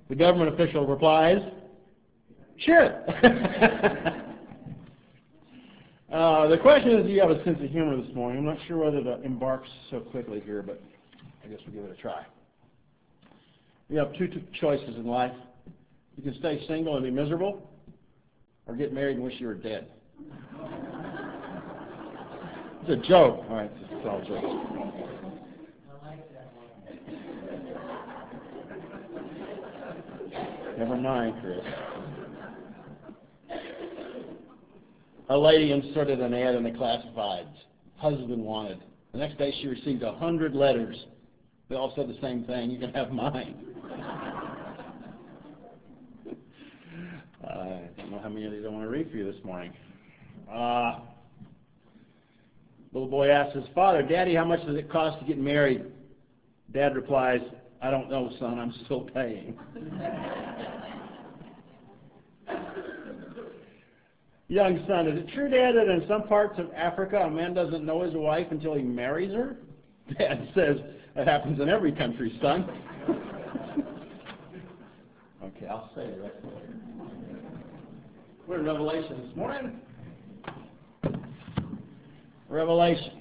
The government official replies, sure. The question is, do you have a sense of humor this morning? I'm not sure whether to embark so quickly here, but I guess we'll give it a try. You have two choices in life. You can stay single and be miserable, or get married and wish you were dead. It's a joke. All right, it's all jokes. Never mind, Chris. A lady inserted an ad in the classifieds. Husband wanted. The next day she received 100 letters. They all said the same thing. You can have mine. I don't know how many of these I want to read for you this morning. Little boy asks his father, Daddy, how much does it cost to get married? Dad replies, I don't know, son. I'm still paying. Young son, is it true, Dad, that in some parts of Africa a man doesn't know his wife until he marries her? Dad says, that happens in every country, son. Okay, I'll say it right there. We're in Revelation this morning. Revelation.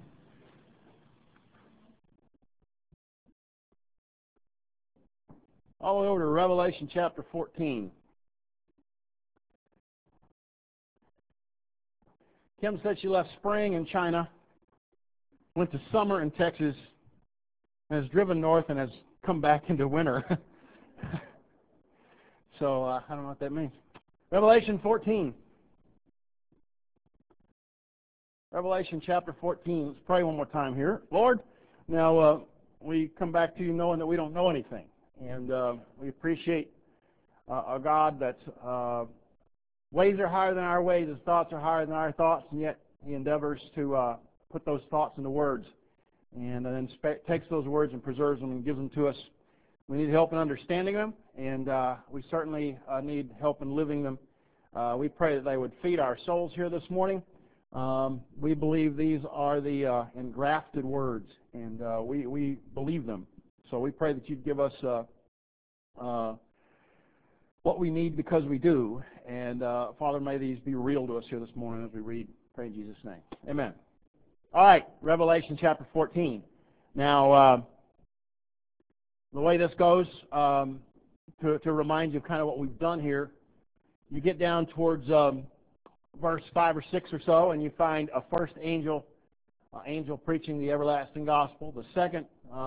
All the way over to Revelation chapter 14. Kim said she left spring in China, went to summer in Texas, and has driven north and has come back into winter. So I don't know what that means. Revelation 14. Revelation chapter 14. Let's pray one more time here. Lord, now we come back to you knowing that we don't know anything. And we appreciate a God that's ways are higher than our ways, his thoughts are higher than our thoughts, and yet he endeavors to put those thoughts into words. And then takes those words and preserves them and gives them to us. We need help in understanding them, and we certainly need help in living them. We pray that they would feed our souls here this morning. We believe these are the engrafted words, and we believe them. So we pray that you'd give us what we need because we do. And Father, may these be real to us here this morning as we read. Pray in Jesus' name. Amen. All right, Revelation chapter 14. Now, the way this goes, to remind you of kind of what we've done here, you get down towards verse 5 or 6 or so, and you find a first angel preaching the everlasting gospel. The second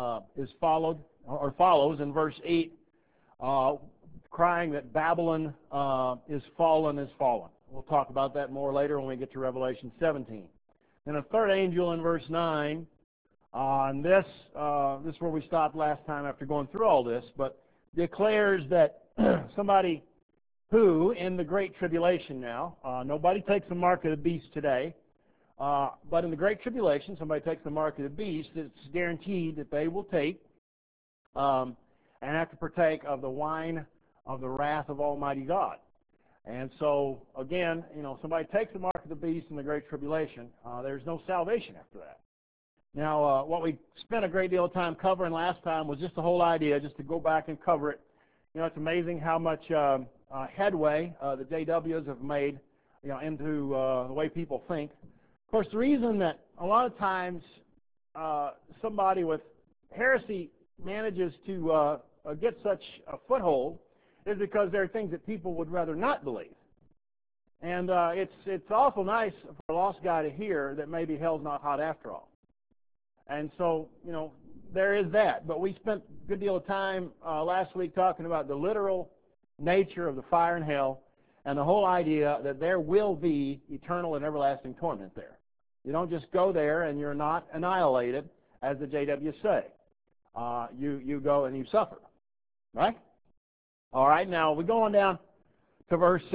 follows in verse 8, crying that Babylon is fallen. We'll talk about that more later when we get to Revelation 17. And a third angel in verse 9, and this is where we stopped last time after going through all this, but declares that somebody who, in the Great Tribulation now, nobody takes the mark of the beast today, but in the Great Tribulation, somebody takes the mark of the beast, it's guaranteed that they will take and have to partake of the wine of the wrath of Almighty God. And so, again, somebody takes the mark of the beast in the Great Tribulation, there's no salvation after that. Now, what we spent a great deal of time covering last time was just the whole idea, just to go back and cover it. It's amazing how much headway the JWs have made, into the way people think. Of course, the reason that a lot of times somebody with heresy manages to get such a foothold is because there are things that people would rather not believe. And it's awful nice for a lost guy to hear that maybe hell's not hot after all. And so, there is that. But we spent a good deal of time last week talking about the literal nature of the fire in hell and the whole idea that there will be eternal and everlasting torment there. You don't just go there and you're not annihilated, as the JWs say. You go and you suffer. Right? All right, now we go on down to verse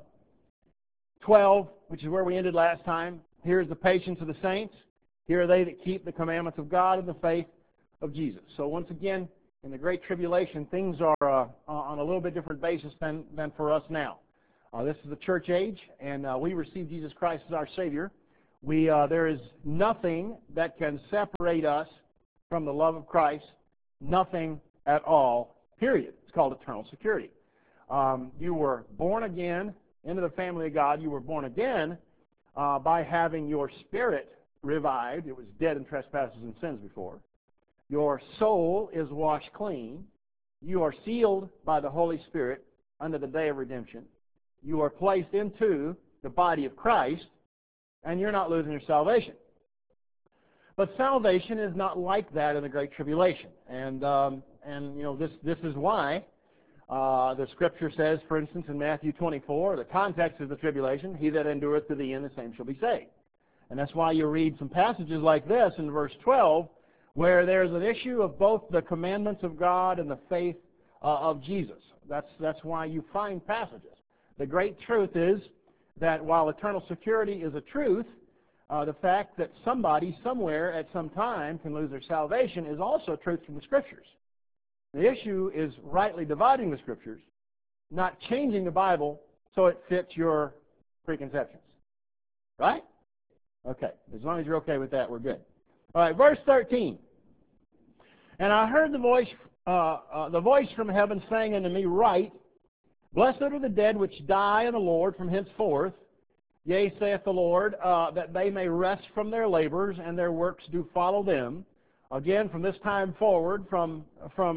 12, which is where we ended last time. Here is the patience of the saints. Here are they that keep the commandments of God and the faith of Jesus. So once again, in the Great Tribulation, things are on a little bit different basis than for us now. This is the church age, and we receive Jesus Christ as our Savior. There is nothing that can separate us from the love of Christ, nothing at all period. It's called eternal security. You were born again into the family of God. You were born again by having your spirit revived. It was dead in trespasses and sins before. Your soul is washed clean. You are sealed by the Holy Spirit unto the day of redemption. You are placed into the body of Christ, and you're not losing your salvation. But salvation is not like that in the Great Tribulation. And this is why the Scripture says, for instance, in Matthew 24, the context is the tribulation, he that endureth to the end, the same shall be saved. And that's why you read some passages like this in verse 12, where there's an issue of both the commandments of God and the faith of Jesus. That's why you find passages. The great truth is that while eternal security is a truth, the fact that somebody somewhere at some time can lose their salvation is also a truth from the Scriptures. The issue is rightly dividing the Scriptures, not changing the Bible so it fits your preconceptions. Right? Okay. As long as you're okay with that, we're good. All right, verse 13. And I heard the voice from heaven saying unto me, Write, Blessed are the dead which die in the Lord from henceforth. Yea, saith the Lord, that they may rest from their labors, and their works do follow them. Again, from this time forward, from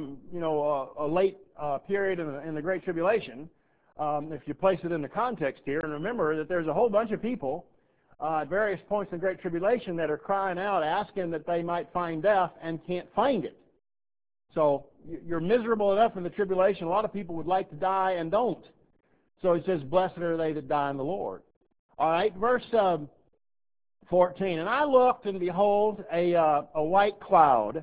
a late period in the Great Tribulation, if you place it in the context here, and remember that there's a whole bunch of people at various points in the Great Tribulation that are crying out, asking that they might find death and can't find it. So you're miserable enough in the tribulation. A lot of people would like to die and don't. So he says, Blessed are they that die in the Lord. All right, verse 14. And I looked, and behold, a white cloud,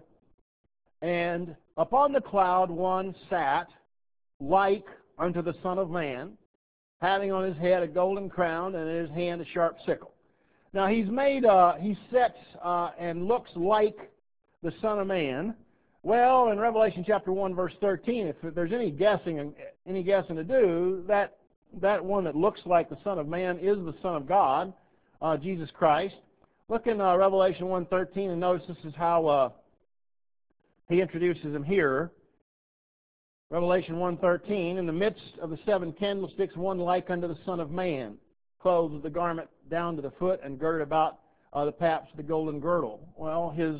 and upon the cloud one sat, like unto the Son of Man, having on his head a golden crown, and in his hand a sharp sickle. Now he sits and looks like the Son of Man. Well, in Revelation chapter 1, verse 13, if there's any guessing to do, that one that looks like the Son of Man is the Son of God, Jesus Christ. Look in Revelation 1:13 and notice this is how he introduces him here. Revelation 1:13, in the midst of the seven candlesticks, one like unto the Son of Man, clothed with the garment down to the foot and girded about the paps with the golden girdle. Well, his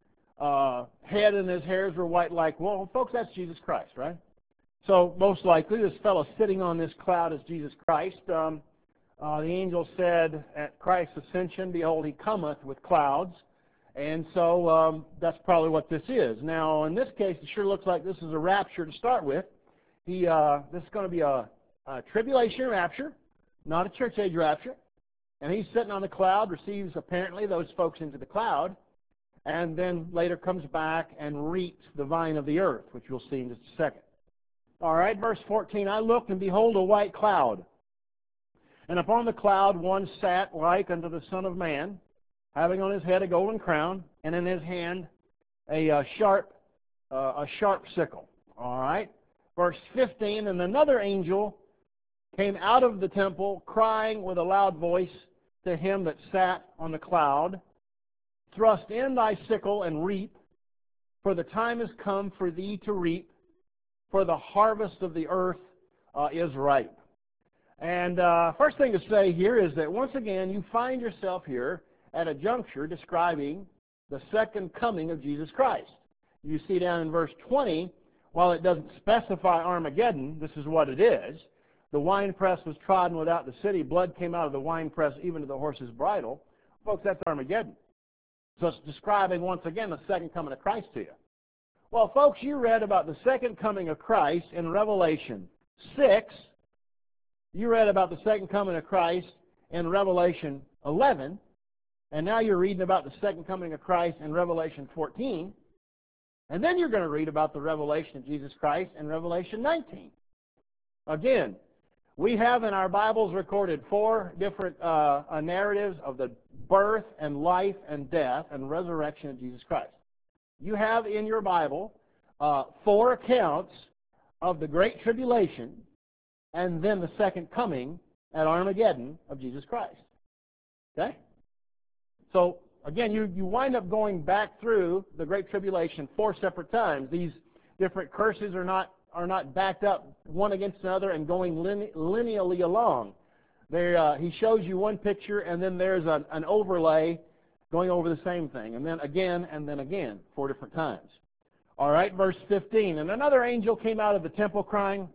head and his hairs were white like wool. Folks, that's Jesus Christ, right? So most likely this fellow sitting on this cloud is Jesus Christ. The angel said at Christ's ascension, Behold, he cometh with clouds. And so that's probably what this is. Now, in this case, it sure looks like this is a rapture to start with. This is going to be a tribulation rapture, not a church age rapture. And he's sitting on the cloud, receives apparently those folks into the cloud, and then later comes back and reaps the vine of the earth, which we'll see in just a second. All right, verse 14, I looked, and behold, a white cloud. And upon the cloud one sat like unto the Son of Man, having on his head a golden crown, and in his hand a sharp sickle. All right, verse 15, and another angel came out of the temple, crying with a loud voice to him that sat on the cloud, Thrust in thy sickle and reap, for the time is come for thee to reap, for the harvest of the earth is ripe. And first thing to say here is that once again you find yourself here at a juncture describing the second coming of Jesus Christ. You see down in verse 20, while it doesn't specify Armageddon, this is what it is. The winepress was trodden without the city. Blood came out of the winepress even to the horse's bridle. Folks, that's Armageddon. So it's describing once again the second coming of Christ to you. Well, folks, you read about the second coming of Christ in Revelation 6. You read about the second coming of Christ in Revelation 11. And now you're reading about the second coming of Christ in Revelation 14. And then you're going to read about the revelation of Jesus Christ in Revelation 19. Again, we have in our Bibles recorded 4 different narratives of the birth and life and death and resurrection of Jesus Christ. You have in your Bible 4 accounts of the Great Tribulation and then the second coming at Armageddon of Jesus Christ. Okay? So, again, you wind up going back through the Great Tribulation 4 separate times. These different curses are not are not backed up one against another and going linearly along. He shows you one picture, and then there's an overlay going over the same thing, and then again, 4 different times. All right, verse 15. And another angel came out of the temple crying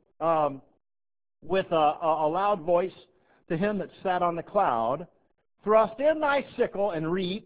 with a loud voice to him that sat on the cloud, "Thrust in thy sickle and reap,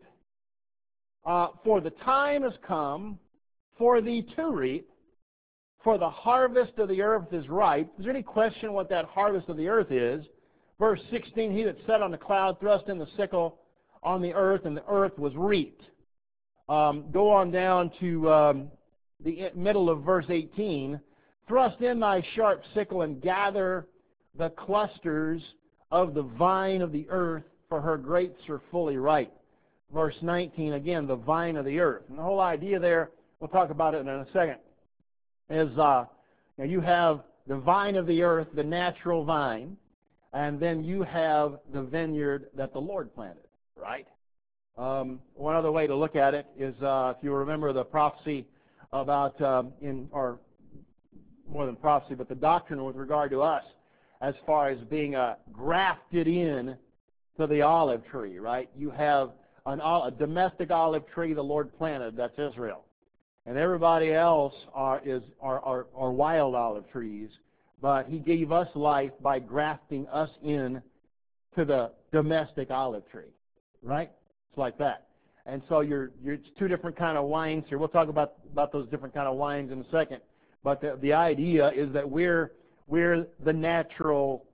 for the time has come for thee to reap, for the harvest of the earth is ripe." Is there any question what that harvest of the earth is? Verse 16, he that sat on the cloud thrust in the sickle on the earth, and the earth was reaped. Go on down to the middle of verse 18. "Thrust in thy sharp sickle and gather the clusters of the vine of the earth, for her grapes are fully ripe." Verse 19, again, the vine of the earth. And the whole idea there, we'll talk about it in a second, is you have the vine of the earth, the natural vine, and then you have the vineyard that the Lord planted, right? One other way to look at it is, if you remember the prophecy about, or more than prophecy, but the doctrine with regard to us, as far as being grafted in to the olive tree, right? You have a domestic olive tree the Lord planted, that's Israel. And everybody else are wild olive trees, but He gave us life by grafting us in to the domestic olive tree, right? It's like that. And so it's 2 different kind of wines here. We'll talk about those different kind of wines in a second. But the idea is that we're the natural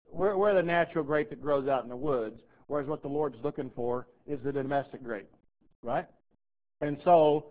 grape that grows out in the woods, whereas what the Lord's looking for is the domestic grape, right? And so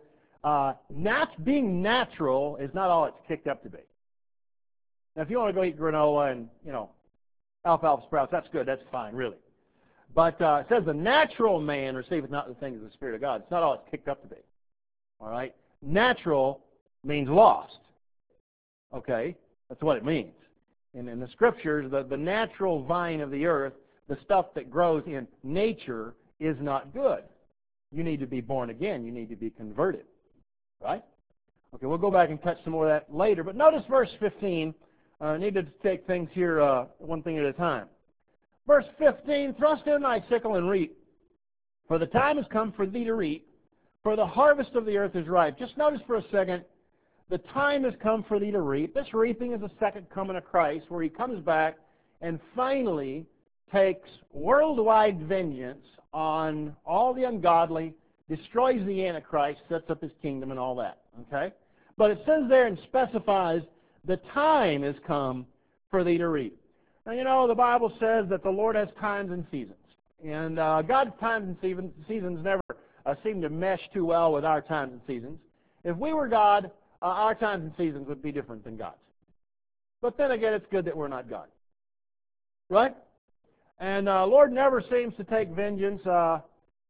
being natural is not all it's kicked up to be. Now, if you want to go eat granola and alfalfa sprouts, that's good. That's fine, really. But it says the natural man receiveth not the things of the Spirit of God. It's not all it's kicked up to be. All right? Natural means lost. Okay? That's what it means. And in the Scriptures, the natural vine of the earth, the stuff that grows in nature, is not good. You need to be born again. You need to be converted. Right? Okay, we'll go back and touch some more of that later. But notice verse 15. I need to take things here one thing at a time. Verse 15, "Thrust in thy sickle and reap, for the time has come for thee to reap, for the harvest of the earth is ripe." Just notice for a second, the time has come for thee to reap. This reaping is the second coming of Christ, where He comes back and finally takes worldwide vengeance on all the ungodly, destroys the Antichrist, sets up his kingdom and all that. Okay? But it says there and specifies, the time has come for thee to reap. Now, the Bible says that the Lord has times and seasons. And God's times and seasons never seem to mesh too well with our times and seasons. If we were God, our times and seasons would be different than God's. But then again, it's good that we're not God. Right? And Lord never seems to take vengeance at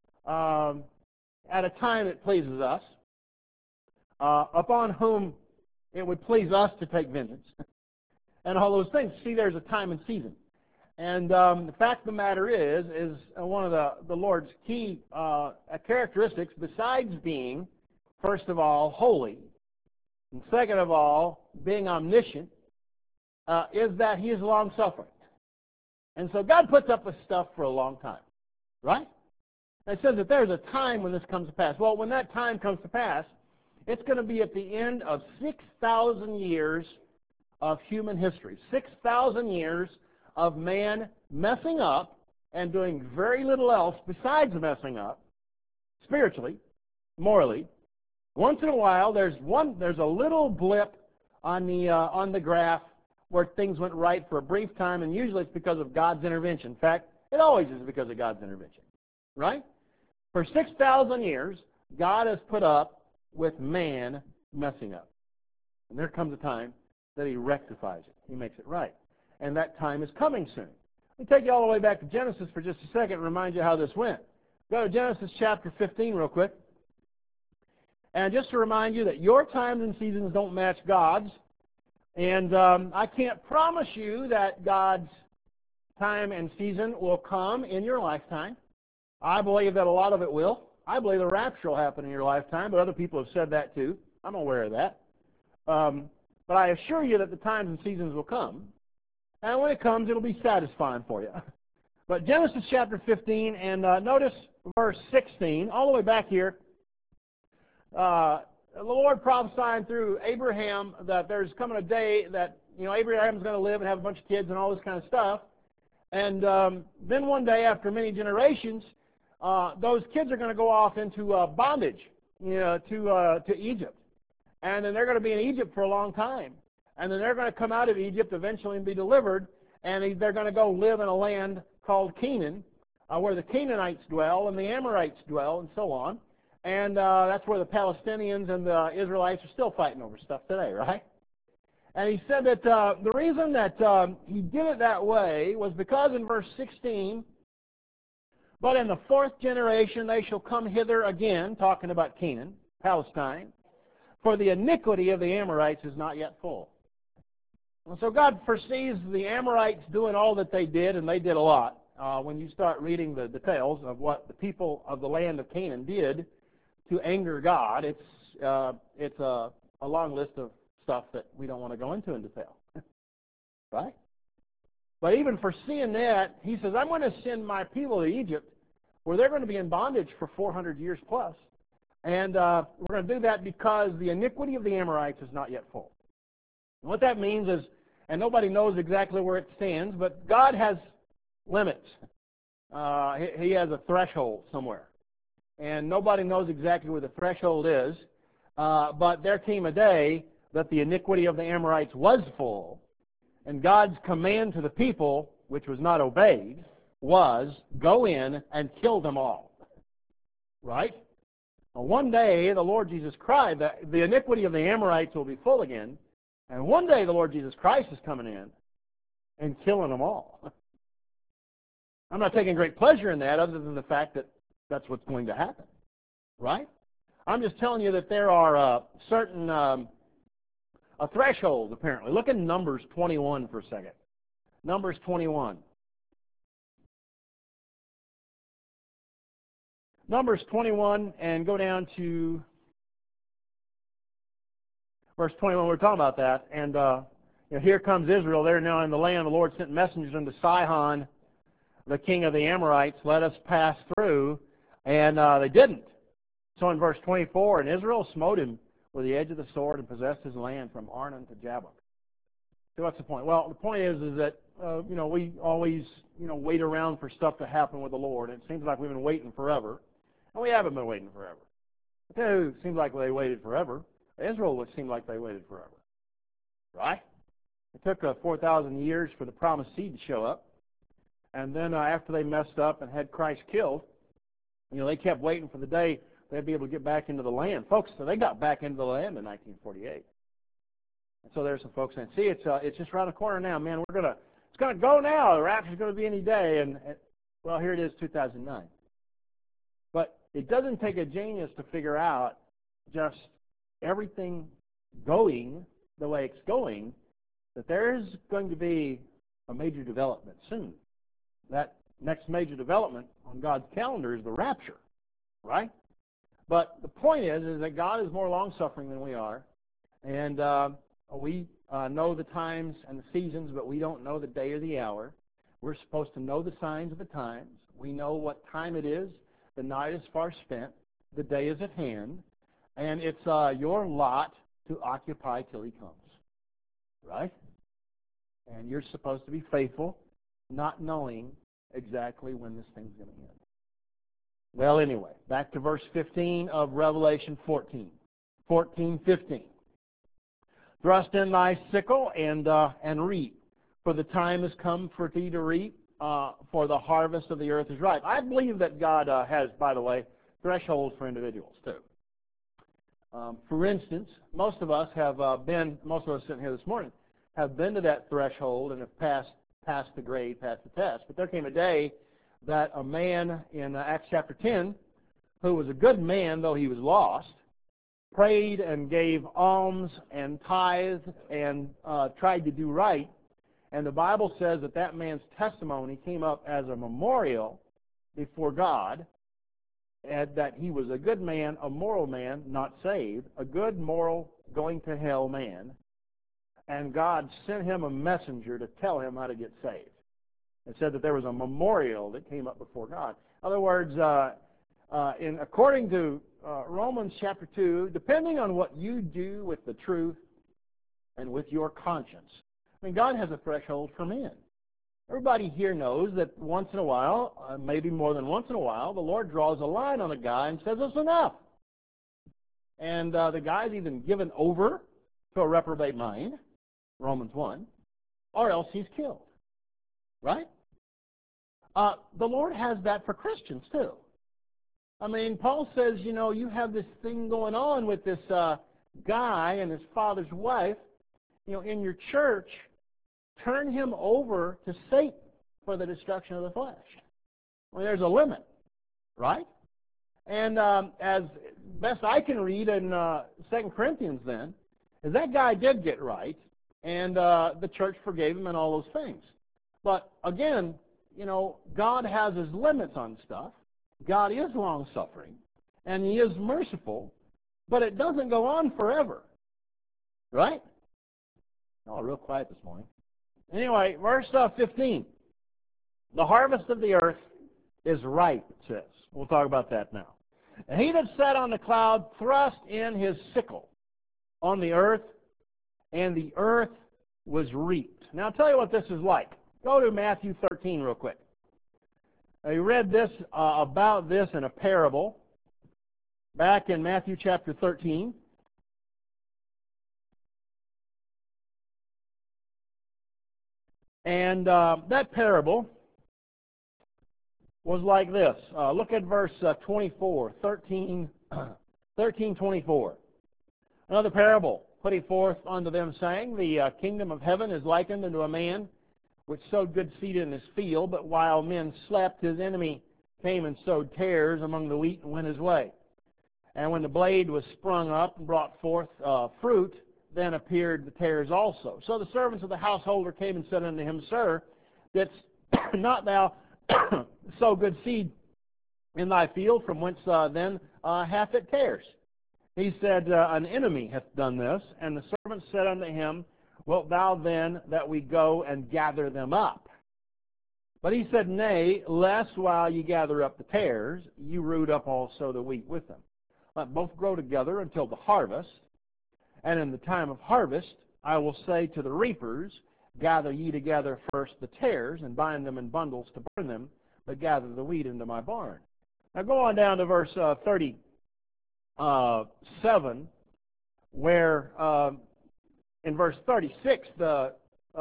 a time that pleases us, upon whom it would please us to take vengeance. And all those things. See, there's a time and season. And the fact of the matter is one of the Lord's key characteristics, besides being, first of all, holy, and second of all, being omniscient, is that He is long-suffering. And so God puts up with stuff for a long time. Right? And it says that there's a time when this comes to pass. Well, when that time comes to pass, it's going to be at the end of 6,000 years of human history. 6,000 years of man messing up and doing very little else besides messing up, spiritually, morally. Once in a while, there's a little blip on the graph where things went right for a brief time, and usually it's because of God's intervention. In fact, it always is because of God's intervention. Right? For 6,000 years, God has put up with man messing up. And there comes a time that He rectifies it. He makes it right. And that time is coming soon. Let me take you all the way back to Genesis for just a second and remind you how this went. Go to Genesis chapter 15 real quick. And just to remind you that your times and seasons don't match God's. And I can't promise you that God's time and season will come in your lifetime. I believe that a lot of it will. I believe the rapture will happen in your lifetime, but other people have said that too. I'm aware of that. But I assure you that the times and seasons will come. And when it comes, it'll be satisfying for you. But Genesis chapter 15, and notice verse 16, all the way back here. The Lord prophesying through Abraham that there's coming a day that, Abraham's going to live and have a bunch of kids and all this kind of stuff. And then one day, after many generations, those kids are going to go off into bondage, to Egypt. And then they're going to be in Egypt for a long time. And then they're going to come out of Egypt eventually and be delivered, and they're going to go live in a land called Canaan, where the Canaanites dwell and the Amorites dwell and so on. And that's where the Palestinians and the Israelites are still fighting over stuff today, right? And he said that the reason that he did it that way was because in verse 16, but in the fourth generation they shall come hither again, talking about Canaan, Palestine, for the iniquity of the Amorites is not yet full. And so God foresees the Amorites doing all that they did, and they did a lot. When you start reading the details of what the people of the land of Canaan did to anger God, it's a long list of stuff that we don't want to go into in detail. Right? But even foreseeing that, he says, I'm going to send my people to Egypt, where they're going to be in bondage for 400 years plus. And we're going to do that because the iniquity of the Amorites is not yet full. And what that means is, and nobody knows exactly where it stands, but God has limits. He has a threshold somewhere. And nobody knows exactly where the threshold is, but there came a day that the iniquity of the Amorites was full, and God's command to the people, which was not obeyed, was, go in and kill them all. Right? Well, one day, the Lord Jesus Christ, the iniquity of the Amorites will be full again, and one day the Lord Jesus Christ is coming in and killing them all. I'm not taking great pleasure in that other than the fact that that's what's going to happen. Right? I'm just telling you that there are certain, a threshold, apparently. Look at Numbers 21 for a second. Numbers 21. Numbers 21, and go down to verse 21. We're talking about that. And here comes Israel. They're now in the land. The Lord sent messengers unto Sihon, the king of the Amorites. Let us pass through. And they didn't. So in verse 24, and Israel smote him with the edge of the sword and possessed his land from Arnon to Jabbok. So what's the point? Well, the point is that, we always, wait around for stuff to happen with the Lord. And it seems like we've been waiting forever. And we haven't been waiting forever. I tell you, it seems like they waited forever. Israel would seem like they waited forever. Right? It took 4,000 years for the promised seed to show up. And then after they messed up and had Christ killed, they kept waiting for the day they'd be able to get back into the land. Folks, so they got back into the land in 1948. And so there's some folks saying, see, it's just around the corner now, man. It's going to go now. The rapture's going to be any day. And well, here it is, 2009. But it doesn't take a genius to figure out just everything going the way it's going, that there's going to be a major development soon. That next major development on God's calendar is the rapture, right? But the point is that God is more long-suffering than we are, and we know the times and the seasons, but we don't know the day or the hour. We're supposed to know the signs of the times. We know what time it is. The night is far spent. The day is at hand. And it's your lot to occupy till he comes. Right? And you're supposed to be faithful, not knowing exactly when this thing's going to end. Well, anyway, back to verse 15 of Revelation 14. 14:15. Thrust in thy sickle and reap, for the time has come for thee to reap, for the harvest of the earth is ripe. I believe that God has, by the way, thresholds for individuals too. For instance, most of us sitting here this morning, have been to that threshold and have passed the grade, passed the test. But there came a day that a man in Acts chapter 10, who was a good man though he was lost, prayed and gave alms and tithed and tried to do right. And the Bible says that that man's testimony came up as a memorial before God, and that he was a good man, a moral man, not saved, a good, moral, going to hell man, and God sent him a messenger to tell him how to get saved. It said that there was a memorial that came up before God. In other words, according to Romans chapter 2, depending on what you do with the truth and with your conscience, I mean, God has a threshold for men. Everybody here knows that once in a while, maybe more than once in a while, the Lord draws a line on a guy and says, it's enough. And the guy's either given over to a reprobate mind, Romans 1, or else he's killed. Right? The Lord has that for Christians, too. I mean, Paul says, you have this thing going on with this guy and his father's wife, in your church. Turn him over to Satan for the destruction of the flesh. Well, there's a limit, right? And as best I can read in 2 Corinthians then, is that guy did get right, and the church forgave him and all those things. But again, God has his limits on stuff. God is long-suffering, and he is merciful, but it doesn't go on forever. Right? Oh, real quiet this morning. Anyway, verse 15. The harvest of the earth is ripe, it says. We'll talk about that now. And he that sat on the cloud thrust in his sickle on the earth, and the earth was reaped. Now, I'll tell you what this is like. Go to Matthew 13 real quick. I read this about this in a parable back in Matthew chapter 13. And that parable was like this. Look at verse 24, 13:24. Another parable put he forth unto them, saying, the kingdom of heaven is likened unto a man which sowed good seed in his field, but while men slept, his enemy came and sowed tares among the wheat and went his way. And when the blade was sprung up and brought forth fruit, then appeared the tares also. So the servants of the householder came and said unto him, Sir, didst not thou sow good seed in thy field, from whence then hath it tares? He said, An enemy hath done this. And the servant said unto him, Wilt thou then that we go and gather them up? But he said, Nay, lest while ye gather up the tares, ye root up also the wheat with them. Let both grow together until the harvest. And in the time of harvest, I will say to the reapers, Gather ye together first the tares, and bind them in bundles to burn them, but gather the wheat into my barn. Now go on down to verse 37, where in verse 36, the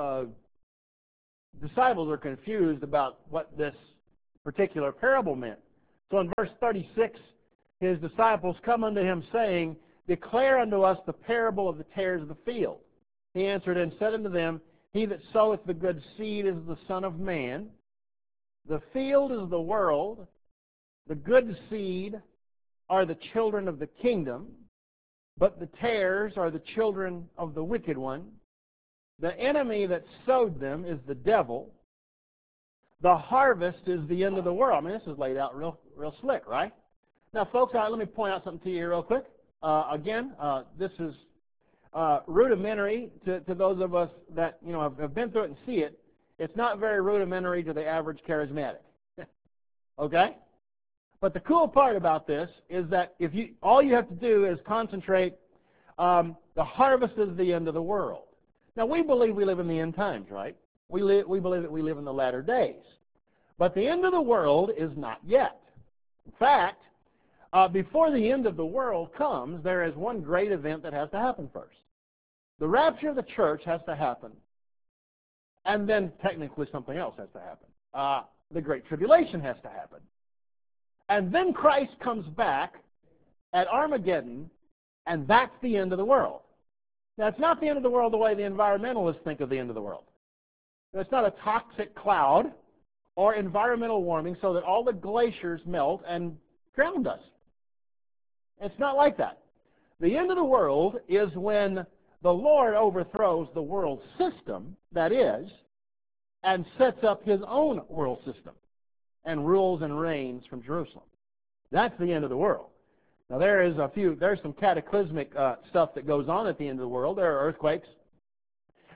disciples are confused about what this particular parable meant. So in verse 36, his disciples come unto him, saying, Declare unto us the parable of the tares of the field. He answered and said unto them, He that soweth the good seed is the Son of Man. The field is the world. The good seed are the children of the kingdom, but the tares are the children of the wicked one. The enemy that sowed them is the devil. The harvest is the end of the world. I mean, this is laid out real slick, right? Now, folks, let me point out something to you here real quick. Again, this is rudimentary to those of us that have been through it and see it. It's not very rudimentary to the average charismatic. Okay? But the cool part about this is that all you have to do is concentrate. The harvest is the end of the world. Now, we believe we live in the end times, right? We believe that we live in the latter days. But the end of the world is not yet. In fact, before the end of the world comes, there is one great event that has to happen first. The rapture of the church has to happen. And then technically something else has to happen. The Great Tribulation has to happen. And then Christ comes back at Armageddon, and that's the end of the world. Now, it's not the end of the world the way the environmentalists think of the end of the world. It's not a toxic cloud or environmental warming so that all the glaciers melt and drown us. It's not like that. The end of the world is when the Lord overthrows the world system, that is, and sets up his own world system and rules and reigns from Jerusalem. That's the end of the world. Now, there's some cataclysmic stuff that goes on at the end of the world. There are earthquakes.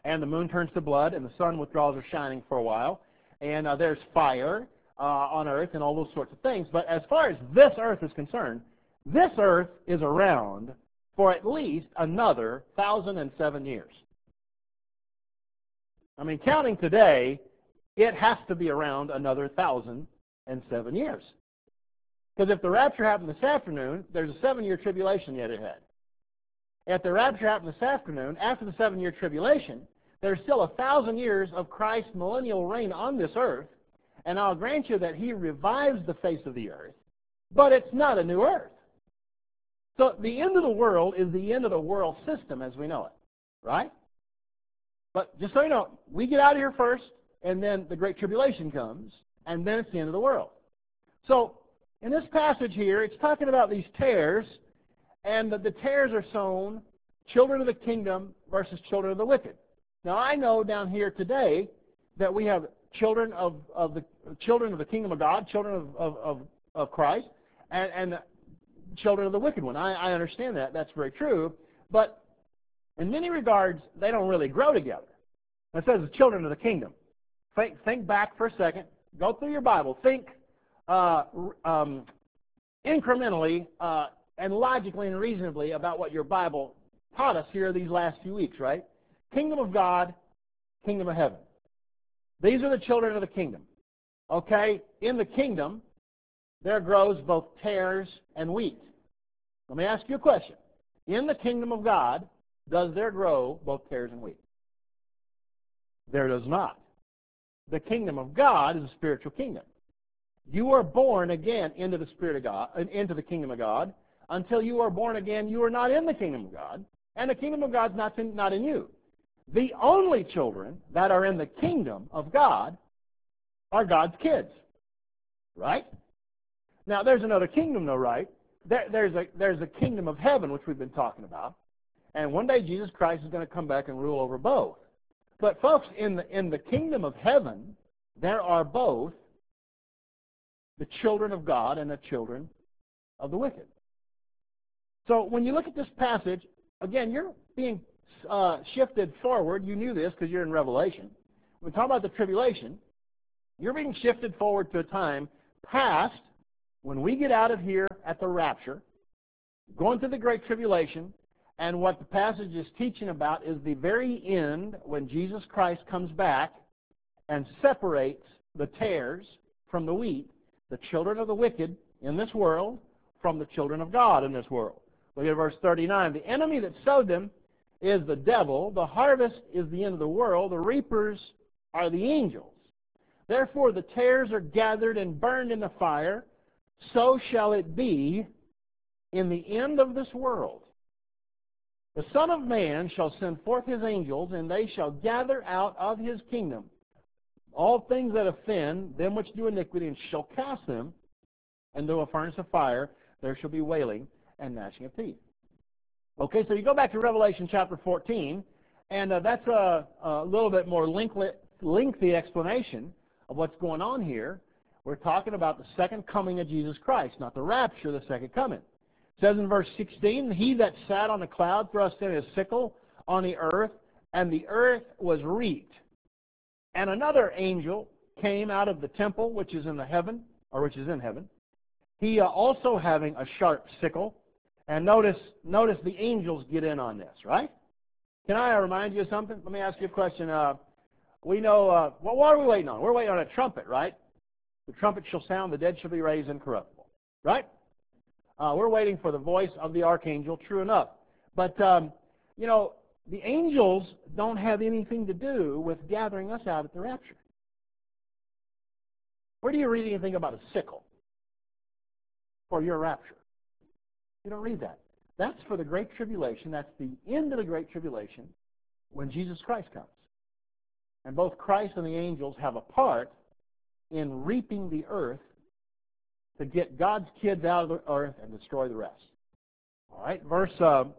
and the moon turns to blood, and the sun withdraws her shining for a while, and there's fire on earth and all those sorts of things. But as far as this earth is concerned, this earth is around for at least another 1,007 years. I mean, counting today, it has to be around another 1,007 years. Because if the rapture happened this afternoon, there's a 7-year tribulation yet ahead. If the rapture happened this afternoon, after the 7-year tribulation, there's still 1,000 years of Christ's millennial reign on this earth, and I'll grant you that he revives the face of the earth, but it's not a new earth. So the end of the world is the end of the world system as we know it, right? But just so you know, we get out of here first, and then the Great Tribulation comes, and then it's the end of the world. So in this passage here, it's talking about these tares, and the tares are sown, children of the kingdom versus children of the wicked. Now I know down here today that we have children of the kingdom of God, children of Christ, and children of the wicked one. I understand that. That's very true. But in many regards, they don't really grow together. It says the children of the kingdom. Think back for a second. Go through your Bible. Think incrementally and logically and reasonably about what your Bible taught us here these last few weeks, right? Kingdom of God, kingdom of heaven. These are the children of the kingdom. Okay? In the kingdom, there grows both tares and wheat. Let me ask you a question. In the kingdom of God, does there grow both tares and wheat? There does not. The kingdom of God is a spiritual kingdom. You are born again into the Spirit of God, into the kingdom of God. Until you are born again, you are not in the kingdom of God, and the kingdom of God is not in you. The only children that are in the kingdom of God are God's kids, right? Now, there's another kingdom, though, right? There's a kingdom of heaven, which we've been talking about, and one day Jesus Christ is going to come back and rule over both. But, folks, in the kingdom of heaven, there are both the children of God and the children of the wicked. So when you look at this passage, again, you're being shifted forward. You knew this because you're in Revelation. When we talk about the tribulation, you're being shifted forward to a time past when we get out of here at the rapture, going through the Great Tribulation, and what the passage is teaching about is the very end when Jesus Christ comes back and separates the tares from the wheat, the children of the wicked in this world from the children of God in this world. Look at verse 39. The enemy that sowed them is the devil. The harvest is the end of the world. The reapers are the angels. Therefore the tares are gathered and burned in the fire. So shall it be in the end of this world. The Son of Man shall send forth his angels, and they shall gather out of his kingdom all things that offend them which do iniquity, and shall cast them into a furnace of fire. There shall be wailing and gnashing of teeth. Okay, so you go back to Revelation chapter 14, and that's a little bit more lengthy explanation of what's going on here. We're talking about the second coming of Jesus Christ, not the rapture, the second coming. It says in verse 16, he that sat on the cloud thrust in his sickle on the earth, and the earth was reaped. And another angel came out of the temple which is in heaven, he also having a sharp sickle. And notice the angels get in on this, right? Can I remind you of something? Let me ask you a question. We know, what are we waiting on? We're waiting on a trumpet, right? The trumpet shall sound, the dead shall be raised incorruptible, right? We're waiting for the voice of the archangel, true enough. But, the angels don't have anything to do with gathering us out at the rapture. Where do you read anything about a sickle for your rapture? You don't read that. That's for the Great Tribulation. That's the end of the Great Tribulation when Jesus Christ comes. And both Christ and the angels have a part in reaping the earth to get God's kids out of the earth and destroy the rest. All right, verse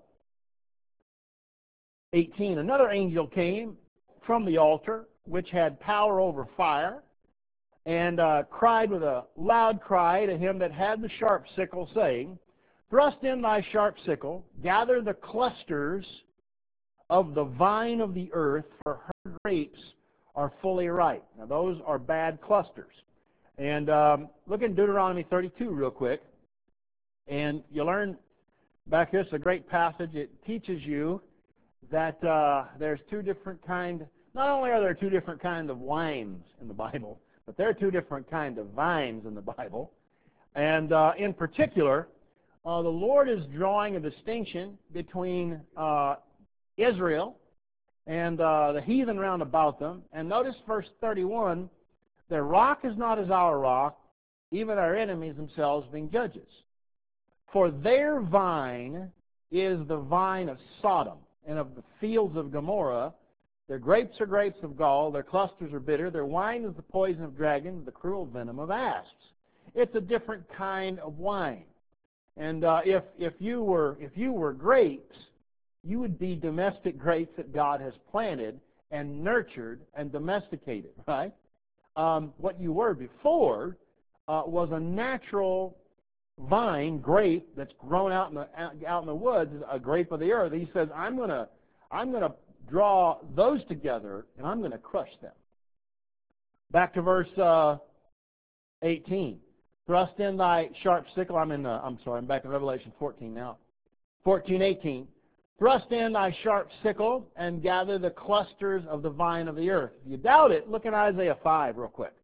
18. Another angel came from the altar, which had power over fire, and cried with a loud cry to him that had the sharp sickle, saying, thrust in thy sharp sickle, gather the clusters of the vine of the earth, for her grapes are fully ripe. Now, those are bad clusters. And look in Deuteronomy 32 real quick. And you learn back here, it's a great passage. It teaches you that there's two different kind. Not only are there two different kinds of wines in the Bible, but there are two different kinds of vines in the Bible. And in particular, the Lord is drawing a distinction between Israel and the heathen round about them. And notice verse 31, their rock is not as our rock, even our enemies themselves being judges. For their vine is the vine of Sodom, and of the fields of Gomorrah. Their grapes are grapes of gall, their clusters are bitter, their wine is the poison of dragons, the cruel venom of asps. It's a different kind of wine. And if you were grapes, you would be domestic grapes that God has planted and nurtured and domesticated, right? What you were before was a natural vine, grape, that's grown out in the woods, a grape of the earth. He says, I'm gonna draw those together, and I'm going to crush them. Back to verse 18. Thrust in thy sharp sickle. I'm back in Revelation 14 now. 14:18. Thrust in thy sharp sickle and gather the clusters of the vine of the earth. If you doubt it, look at Isaiah 5 real quick.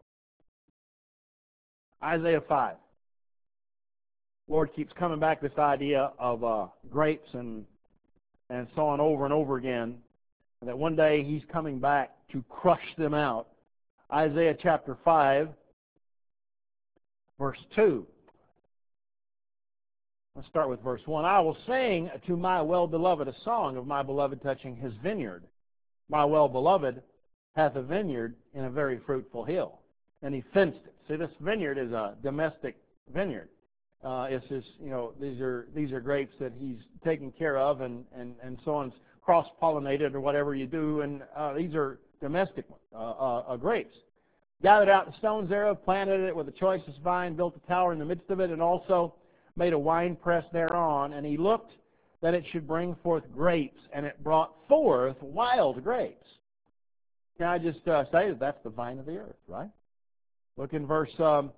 Isaiah 5. Lord keeps coming back to this idea of grapes and so on over and over again, and that one day He's coming back to crush them out. Isaiah chapter 5, verse 2. Let's start with verse 1. I will sing to my well-beloved a song of my beloved touching his vineyard. My well-beloved hath a vineyard in a very fruitful hill. And he fenced it. See, this vineyard is a domestic vineyard. It's just, these are grapes that he's taking care of and so on, cross-pollinated or whatever you do, and these are domestic grapes. Gathered out the stones thereof, planted it with the choicest vine, built a tower in the midst of it, and also made a wine press thereon. And he looked that it should bring forth grapes, and it brought forth wild grapes. Can I just say that that's the vine of the earth, right? Look in verse 5.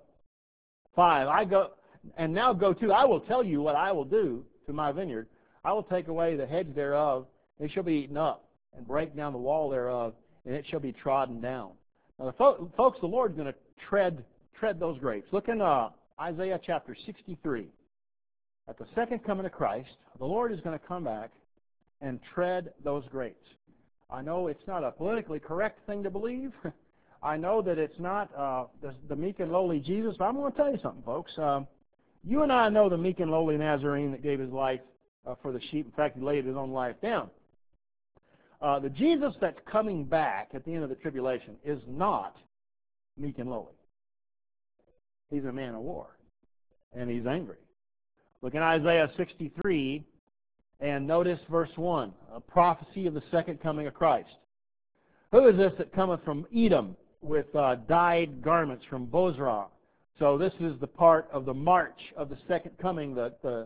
I will tell you what I will do to my vineyard. I will take away the hedge thereof, and it shall be eaten up, and break down the wall thereof, and it shall be trodden down. Now, folks, the Lord's going to tread those grapes. Look in Isaiah chapter 63. At the second coming of Christ, the Lord is going to come back and tread those grapes. I know it's not a politically correct thing to believe. I know that it's not the meek and lowly Jesus, but I'm going to tell you something, folks. You and I know the meek and lowly Nazarene that gave his life for the sheep. In fact, he laid his own life down. The Jesus that's coming back at the end of the tribulation is not meek and lowly. He's a man of war, and he's angry. Look in Isaiah 63, and notice verse 1, a prophecy of the second coming of Christ. Who is this that cometh from Edom with dyed garments from Bozrah? So this is the part of the march of the second coming, the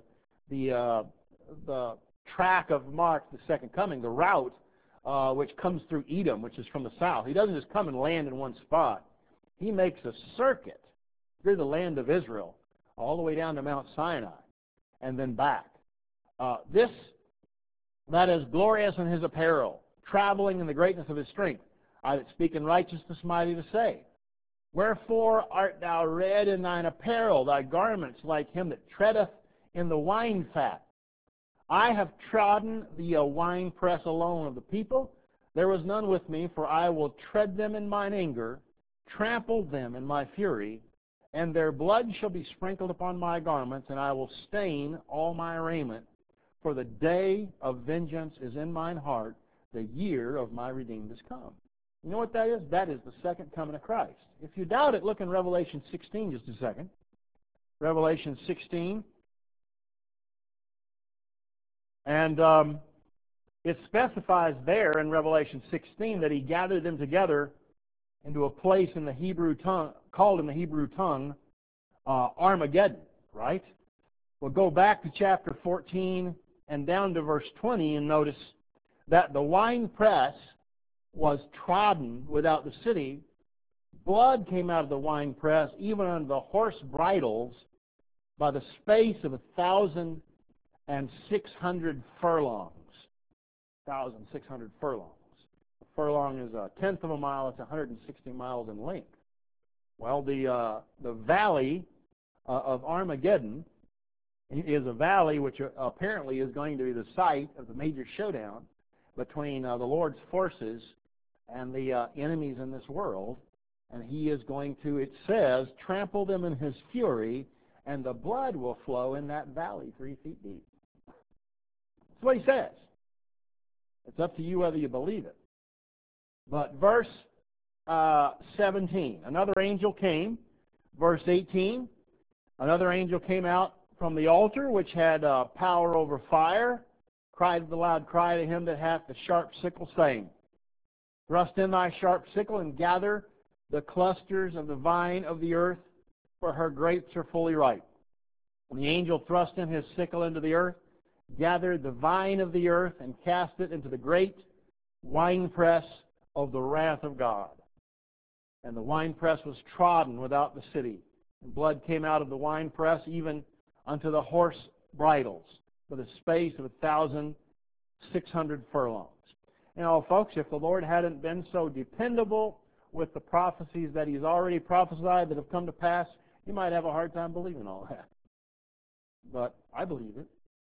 track of march, the second coming, the route which comes through Edom, which is from the south. He doesn't just come and land in one spot. He makes a circuit through the land of Israel, all the way down to Mount Sinai, and then back. That is glorious in his apparel, traveling in the greatness of his strength. I that speak in righteousness mighty to save. Wherefore art thou red in thine apparel, thy garments like him that treadeth in the wine fat? I have trodden the winepress alone of the people. There was none with me, for I will tread them in mine anger, trample them in my fury, and their blood shall be sprinkled upon my garments, and I will stain all my raiment. For the day of vengeance is in mine heart, the year of my redeemed is come. You know what that is? That is the second coming of Christ. If you doubt it, look in Revelation 16 just a second. Revelation 16. And it specifies there in Revelation 16 that he gathered them together into a place in the Hebrew tongue, called in the Hebrew tongue Armageddon, right? We'll go back to chapter 14 and down to verse 20 and notice that the winepress was trodden without the city, blood came out of the winepress, even under the horse bridles, by the space of 1,600 furlongs. 1,600 furlongs. A furlong is a tenth of a mile. It's 160 miles in length. Well, the valley of Armageddon is a valley which apparently is going to be the site of the major showdown between the Lord's forces and the enemies in this world. And he is going to, it says, trample them in his fury, and the blood will flow in that valley 3 feet deep. That's what he says. It's up to you whether you believe it. But verse 17, another angel came. Verse 18, another angel came out from the altar, which had power over fire, cried with a loud cry to him that hath the sharp sickle, saying, Thrust in thy sharp sickle, and gather the clusters of the vine of the earth, for her grapes are fully ripe. And the angel thrust in his sickle into the earth, gathered the vine of the earth, and cast it into the great winepress of the wrath of God. And the winepress was trodden without the city, and blood came out of the winepress even unto the horse bridles, for the space of 1,600 furlongs. Now, folks, if the Lord hadn't been so dependable with the prophecies that he's already prophesied that have come to pass, you might have a hard time believing all that. But I believe it.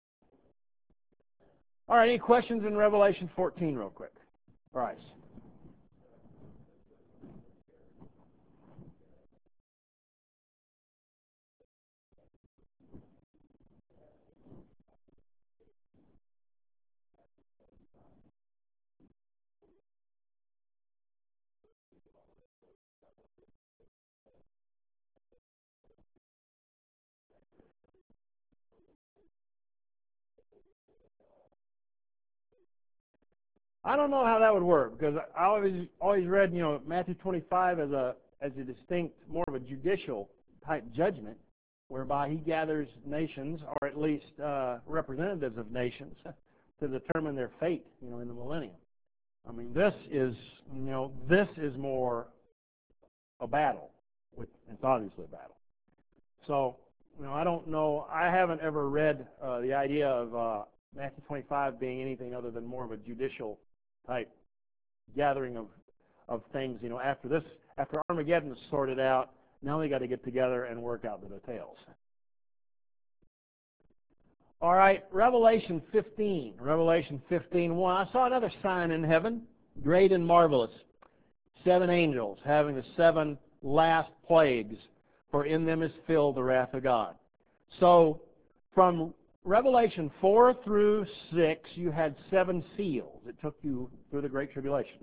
All right, any questions in Revelation 14 real quick? Bryce. I don't know how that would work, because I always read, Matthew 25 as a distinct, more of a judicial type judgment, whereby he gathers nations, or at least representatives of nations, to determine their fate, in the millennium. I mean, this is more a battle. It's obviously a battle. So, I don't know. I haven't ever read the idea of Matthew 25 being anything other than more of a judicial type gathering of things. After Armageddon is sorted out, now they got to get together and work out the details. All right, Revelation 15. Revelation 15:1. I saw another sign in heaven, great and marvelous, 7 angels having the 7 last plagues, for in them is filled the wrath of God. So, from Revelation 4 through 6, you had 7 seals. It took you through the Great Tribulation.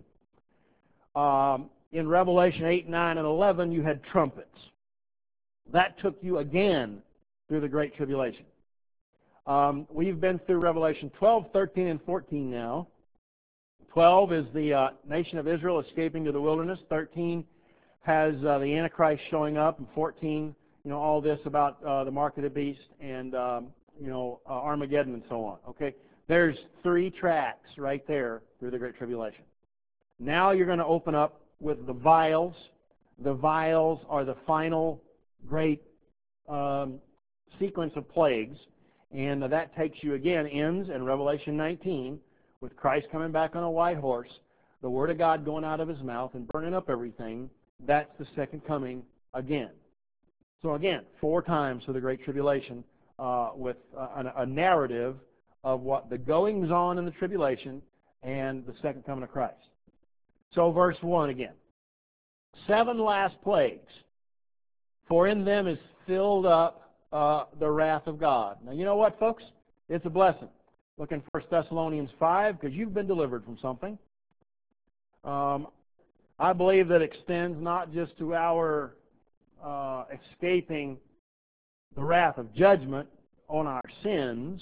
In Revelation 8, 9, and 11, you had trumpets. That took you again through the Great Tribulation. We've been through Revelation 12, 13, and 14 now. 12 is the nation of Israel escaping to the wilderness. 13 has the Antichrist showing up. And 14, all this about the mark of the beast and Armageddon and so on. Okay, there's 3 tracks right there through the Great Tribulation. Now you're going to open up with the vials. The vials are the final great sequence of plagues, and that takes you again, ends in Revelation 19 with Christ coming back on a white horse, the Word of God going out of his mouth and burning up everything. That's the second coming again. So again, 4 times for the Great Tribulation, with a narrative of what the goings on in the tribulation and the second coming of Christ. So verse 1 again. 7 last plagues, for in them is filled up the wrath of God. Now, you know what, folks? It's a blessing. Look in 1 Thessalonians 5, because you've been delivered from something. I believe that extends not just to our escaping the wrath of judgment on our sins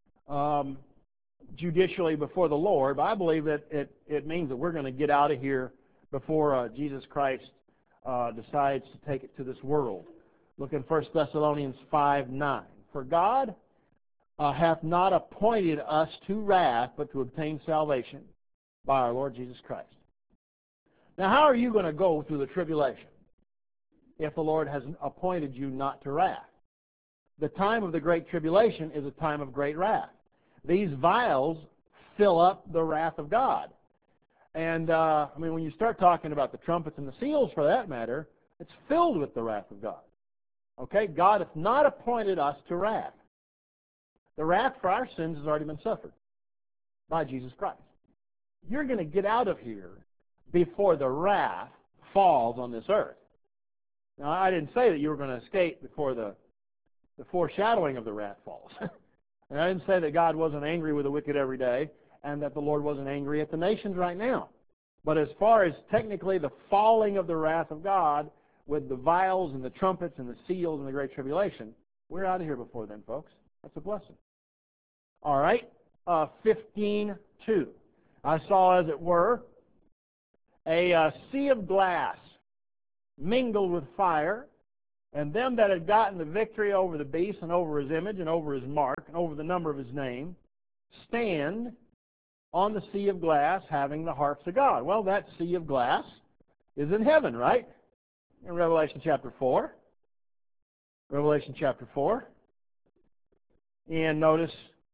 judicially before the Lord, but I believe that it means that we're going to get out of here before Jesus Christ decides to take it to this world. Look in 1 Thessalonians 5:9. For God hath not appointed us to wrath, but to obtain salvation by our Lord Jesus Christ. Now, how are you going to go through the tribulation if the Lord has appointed you not to wrath? The time of the great tribulation is a time of great wrath. These vials fill up the wrath of God. And, when you start talking about the trumpets and the seals, for that matter, it's filled with the wrath of God. Okay? God hath not appointed us to wrath. The wrath for our sins has already been suffered by Jesus Christ. You're going to get out of here before the wrath falls on this earth. Now, I didn't say that you were going to escape before the foreshadowing of the wrath falls. And I didn't say that God wasn't angry with the wicked every day and that the Lord wasn't angry at the nations right now. But as far as technically the falling of the wrath of God with the vials and the trumpets and the seals and the great tribulation, we're out of here before then, folks. That's a blessing. All right, 15:2. I saw, as it were, a sea of glass mingled with fire, and them that had gotten the victory over the beast and over his image and over his mark and over the number of his name stand on the sea of glass having the harps of God. Well, that sea of glass is in heaven, right? In Revelation chapter 4. Revelation chapter 4. And notice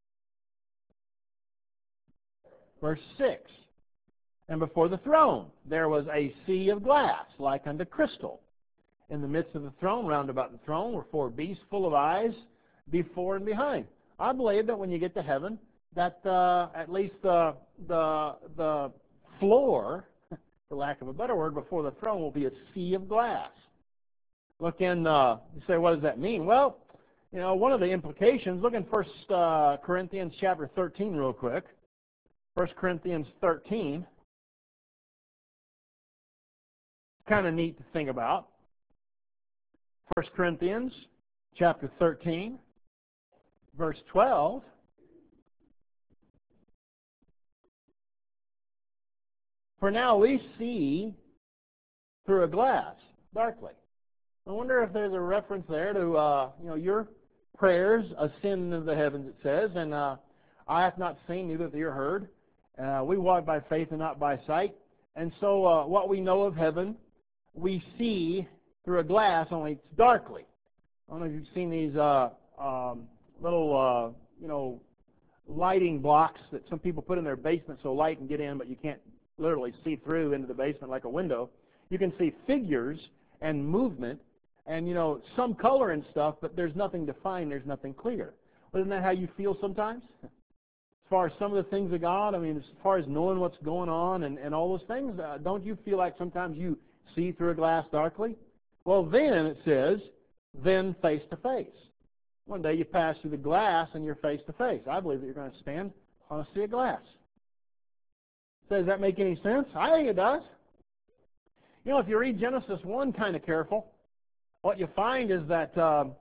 verse 6. And before the throne there was a sea of glass like unto crystal. In the midst of the throne, round about the throne, were 4 beasts full of eyes before and behind. I believe that when you get to heaven, that at least the floor, for lack of a better word, before the throne will be a sea of glass. Look in, you say, what does that mean? Well, one of the implications, look in 1 Corinthians chapter 13 real quick. 1 Corinthians 13. It's kind of neat to think about. 1 Corinthians chapter 13, verse 12. For now we see through a glass, darkly. I wonder if there's a reference there to, your prayers ascend into the heavens, it says, and I hath not seen, neither hath ear heard. We walk by faith and not by sight. And so what we know of heaven, we see through a glass, only it's darkly. I don't know if you've seen these little, lighting blocks that some people put in their basement so light can get in, but you can't literally see through into the basement like a window. You can see figures and movement and, some color and stuff, but there's nothing defined, there's nothing clear. But isn't that how you feel sometimes? As far as some of the things of God, as far as knowing what's going on and all those things, don't you feel like sometimes you see through a glass darkly? Well, then, it says, then face to face. One day you pass through the glass and you're face to face. I believe that you're going to stand on a sea of glass. So does that make any sense? I think it does. If you read Genesis 1 kind of careful, what you find is that the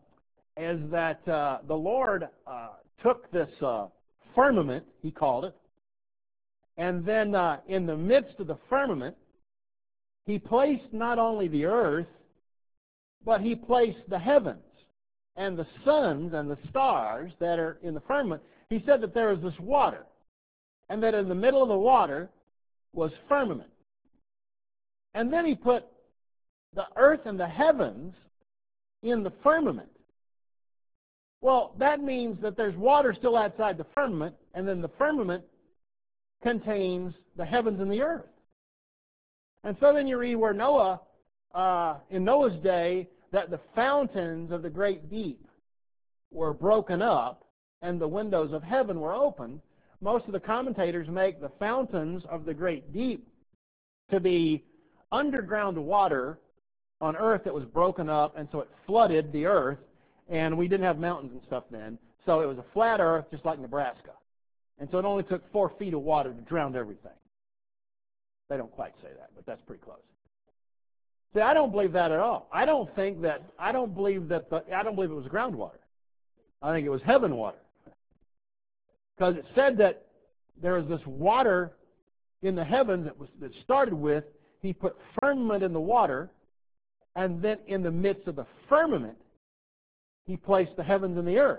Lord took this firmament, he called it, and then in the midst of the firmament, he placed not only the earth, but he placed the heavens and the suns and the stars that are in the firmament. He said that there was this water, and that in the middle of the water was firmament. And then he put the earth and the heavens in the firmament. Well, that means that there's water still outside the firmament, and then the firmament contains the heavens and the earth. And so then you read where Noah, in Noah's day, that the fountains of the great deep were broken up and the windows of heaven were opened. Most of the commentators make the fountains of the great deep to be underground water on earth that was broken up, and so it flooded the earth, and we didn't have mountains and stuff then, so it was a flat earth just like Nebraska. And so it only took 4 feet of water to drown everything. They don't quite say that, but that's pretty close. See, I don't believe that at all. I don't believe it was groundwater. I think it was heaven water. Because it said that there was this water in the heavens that started with, he put firmament in the water, and then in the midst of the firmament, he placed the heavens and the earth.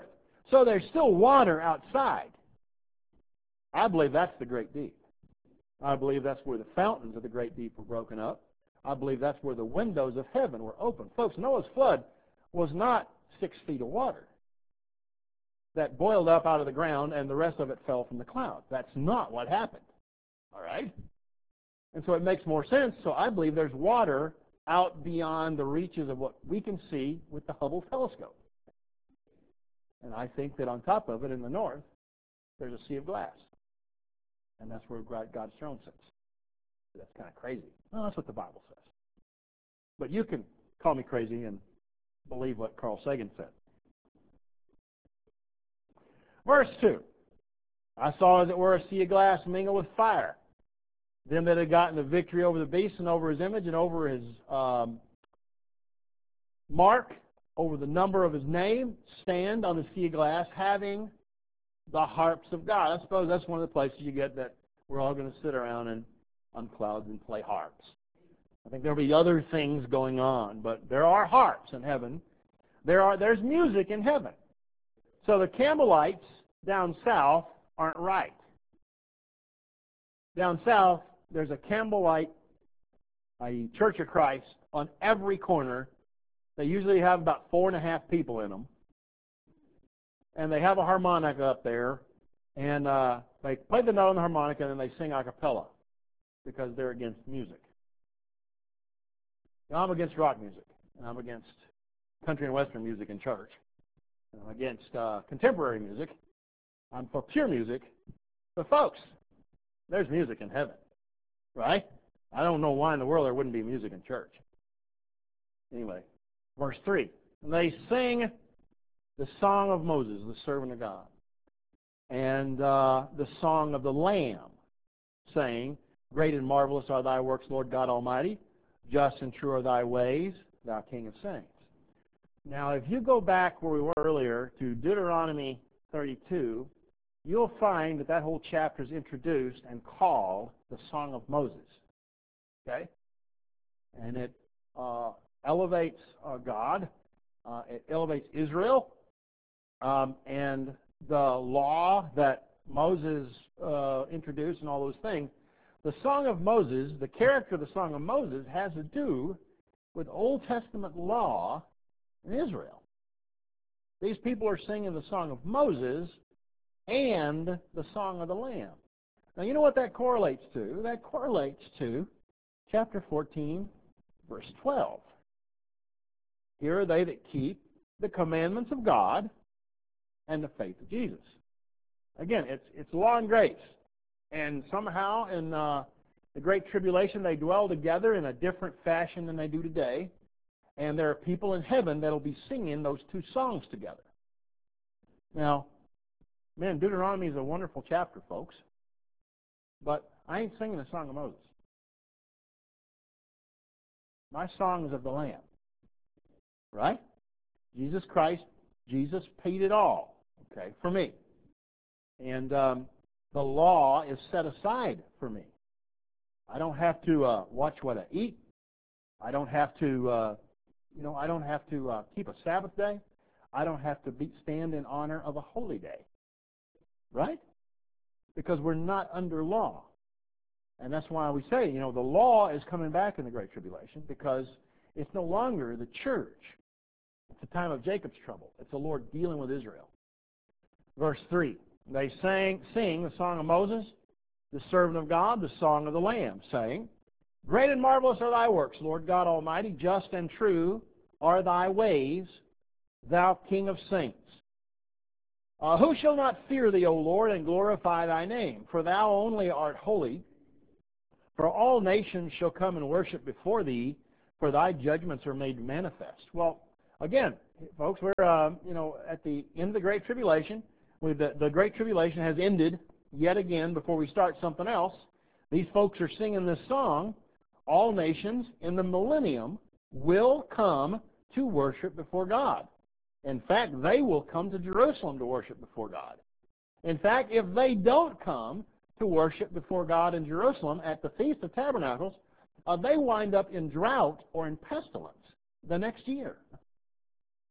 So there's still water outside. I believe that's the great deep. I believe that's where the fountains of the great deep were broken up. I believe that's where the windows of heaven were opened. Folks, Noah's flood was not 6 feet of water that boiled up out of the ground and the rest of it fell from the clouds. That's not what happened. All right? And so it makes more sense. So I believe there's water out beyond the reaches of what we can see with the Hubble telescope. And I think that on top of it in the north, there's a sea of glass. And that's where God's throne sits. That's kind of crazy. Well, that's what the Bible says. But you can call me crazy and believe what Carl Sagan said. Verse 2. I saw, as it were, a sea of glass mingled with fire. Them that had gotten the victory over the beast and over his image and over his mark, over the number of his name, stand on the sea of glass, having the harps of God. I suppose that's one of the places you get that we're all going to sit around and on clouds and play harps. I think there'll be other things going on, but there are harps in heaven. There's music in heaven. So the Campbellites down south aren't right. Down south, there's a Campbellite, a Church of Christ, on every corner. They usually have about 4.5 people in them. And they have a harmonica up there, and they play the note on the harmonica, and then they sing a cappella because they're against music. Now, I'm against rock music, and I'm against country and western music in church. And I'm against contemporary music. I'm for pure music. But folks, there's music in heaven, right? I don't know why in the world there wouldn't be music in church. Anyway, verse 3. They sing the song of Moses, the servant of God, and the song of the Lamb, saying, Great and marvelous are thy works, Lord God Almighty. Just and true are thy ways, thou King of saints. Now, if you go back where we were earlier to Deuteronomy 32, you'll find that that whole chapter is introduced and called the Song of Moses. Okay? And it elevates God. It elevates Israel. And the law that Moses introduced and all those things. The Song of Moses, the character of the Song of Moses, has to do with Old Testament law in Israel. These people are singing the Song of Moses and the Song of the Lamb. Now, you know what that correlates to? That correlates to chapter 14, verse 12. Here are they that keep the commandments of God and the faith of Jesus. Again, it's law and grace. And somehow in the Great Tribulation, they dwell together in a different fashion than they do today. And there are people in heaven that will be singing those two songs together. Now, man, Deuteronomy is a wonderful chapter, folks. But I ain't singing the Song of Moses. My song is of the Lamb. Right? Jesus Christ, Jesus paid it all, okay, for me. And the law is set aside for me. I don't have to watch what I eat. I don't have to, I don't have to keep a Sabbath day. I don't have to stand in honor of a holy day. Right? Because we're not under law. And that's why we say, the law is coming back in the Great Tribulation because it's no longer the church. It's the time of Jacob's trouble. It's the Lord dealing with Israel. Verse 3. They sing the song of Moses, the servant of God, the song of the Lamb, saying, Great and marvelous are thy works, Lord God Almighty. Just and true are thy ways, thou King of saints. Who shall not fear thee, O Lord, and glorify thy name? For thou only art holy. For all nations shall come and worship before thee, for thy judgments are made manifest. Well, again, folks, we're at the end of the Great Tribulation. The Great Tribulation has ended yet again before we start something else. These folks are singing this song. All nations in the millennium will come to worship before God. In fact, they will come to Jerusalem to worship before God. In fact, if they don't come to worship before God in Jerusalem at the Feast of Tabernacles, they wind up in drought or in pestilence the next year.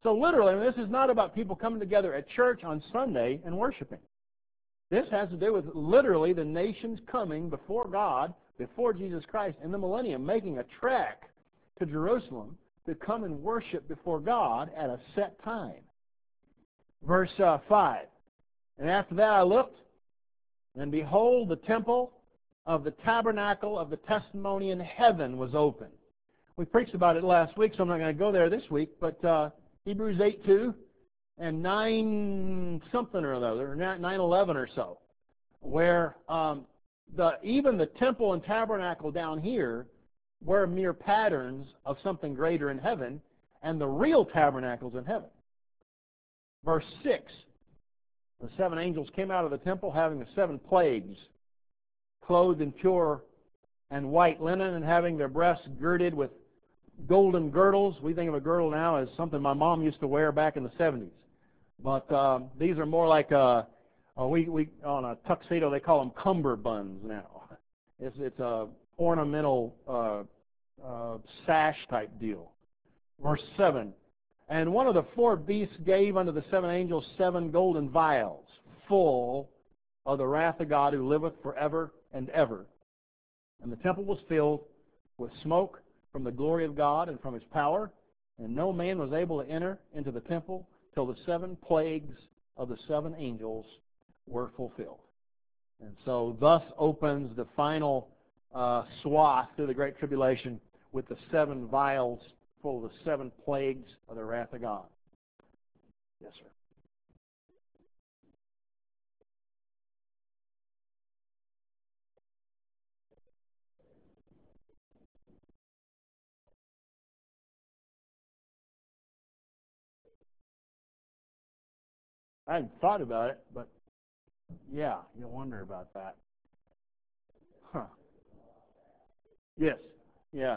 So literally, I mean, this is not about people coming together at church on Sunday and worshiping. This has to do with literally the nations coming before God, before Jesus Christ in the millennium, making a trek to Jerusalem to come and worship before God at a set time. Verse 5, and after that I looked, and behold, the temple of the tabernacle of the testimony in heaven was open. We preached about it last week, so I'm not going to go there this week, but Hebrews 8:2 and 9-something or other, 9:11 or so, where even the temple and tabernacle down here were mere patterns of something greater in heaven, and the real tabernacle's in heaven. Verse 6, the 7 angels came out of the temple having the 7 plagues, clothed in pure and white linen, and having their breasts girded with golden girdles. We think of a girdle now as something my mom used to wear back in the 70s. But these are more like, we on a tuxedo, they call them cummerbunds now. It's a ornamental sash type deal. Verse 7, and one of the 4 beasts gave unto the 7 angels 7 golden vials, full of the wrath of God who liveth forever and ever. And the temple was filled with smoke from the glory of God and from His power, and no man was able to enter into the temple till the 7 plagues of the 7 angels were fulfilled. And so thus opens the final swath through the Great Tribulation with the 7 vials full of the 7 plagues of the wrath of God. Yes, sir. I hadn't thought about it, but yeah, you wonder about that. Huh. Yes. Yeah.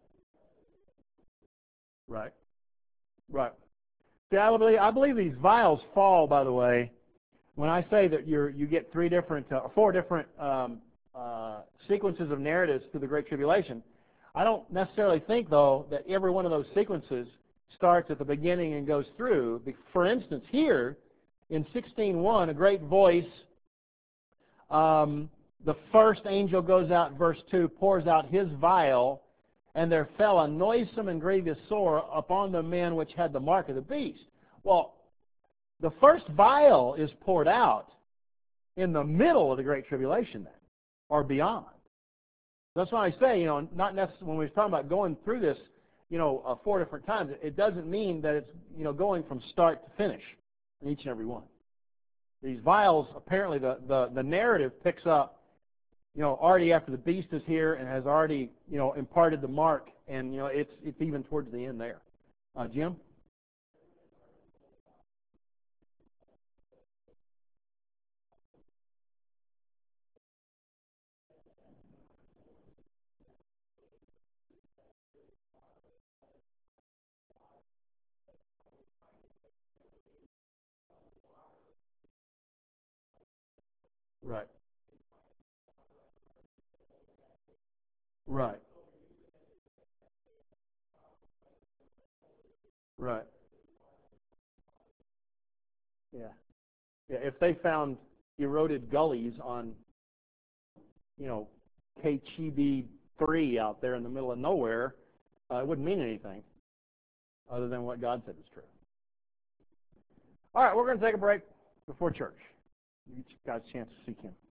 Right. Right. See, I believe these vials fall, by the way, when I say that you get 4 different sequences of narratives through the Great Tribulation. I don't necessarily think, though, that every one of those sequences starts at the beginning and goes through. For instance, here in 16:1, a great voice, the first angel goes out, verse 2, pours out his vial, and there fell a noisome and grievous sore upon the men which had the mark of the beast. Well, the first vial is poured out in the middle of the Great Tribulation then, or beyond. That's why I say, not necessarily when we're talking about going through this, 4 different times, it doesn't mean that it's, going from start to finish in each and every one. These vials, apparently the narrative picks up, already after the beast is here and has already, imparted the mark, and, it's even towards the end there. Jim? Right. Right. Right. Yeah. Yeah. If they found eroded gullies on, KGB 3 out there in the middle of nowhere, it wouldn't mean anything other than what God said is true. All right, we're going to take a break before church. Give you guys a chance to seek Him.